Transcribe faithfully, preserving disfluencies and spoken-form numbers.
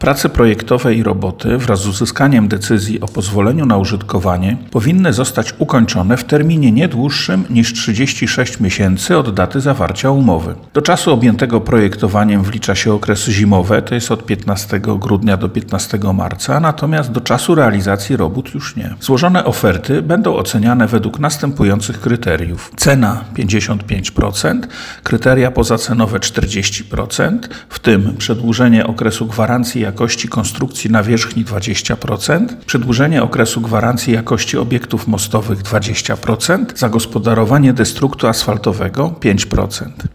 Prace projektowe i roboty wraz z uzyskaniem decyzji o pozwoleniu na użytkowanie powinny zostać ukończone w terminie nie dłuższym niż trzydzieści sześć miesięcy od daty zawarcia umowy. Do czasu objętego projektowaniem wlicza się okresy zimowe, to jest od piętnastego grudnia do piętnastego marca, natomiast do czasu realizacji robót już nie. Złożone oferty będą oceniane według następujących kryteriów. Cena pięćdziesiąt pięć procent, kryteria pozacenowe czterdzieści procent, w tym przedłużenie okresu gwarancji jakości konstrukcji nawierzchni dwadzieścia procent, przedłużenie okresu gwarancji jakości obiektów mostowych dwadzieścia procent, zagospodarowanie destruktu asfaltowego pięć procent.